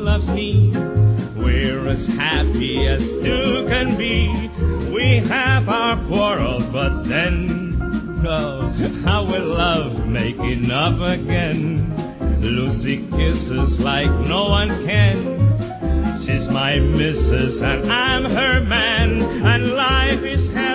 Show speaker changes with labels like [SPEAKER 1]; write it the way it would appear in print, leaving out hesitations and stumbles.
[SPEAKER 1] loves me. We're as happy as two can be. We have our quarrels, but then, oh, how we love making up again. Lucy kisses like no one can. She's my missus and I'm her man, and life is happy.